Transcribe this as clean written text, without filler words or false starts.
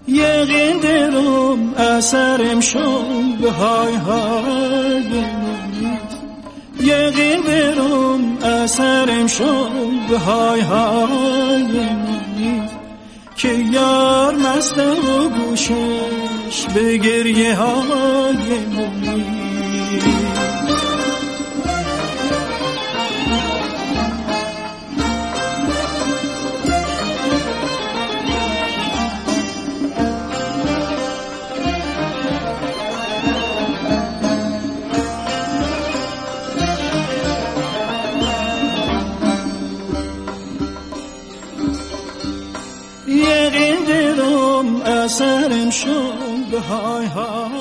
یقین دلم اثرم شد به های های نیست. یقین دلم اثرم شد به های های نیست. که یار مست و گوشش به گریه های نیست. یقین دلم اثرم شد به های های